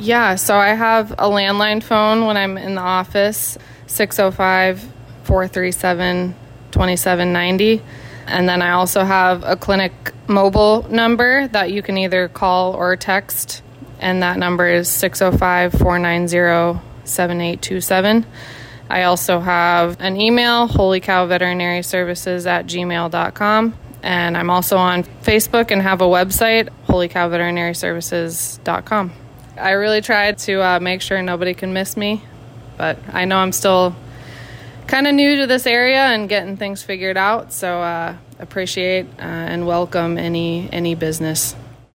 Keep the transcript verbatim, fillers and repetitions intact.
Yeah, so I have a landline phone when I'm in the office, six oh five, four three seven, two seven nine oh. And then I also have a clinic mobile number that you can either call or text, and that number is six oh five, four nine zero, seven eight two seven. I also have an email, holy cow veterinary services at gmail dot com. And I'm also on Facebook and have a website, holy cow veterinary services dot com. I really tried to uh, make sure nobody can miss me, but I know I'm still kind of new to this area and getting things figured out, so uh, appreciate uh, and welcome any any business.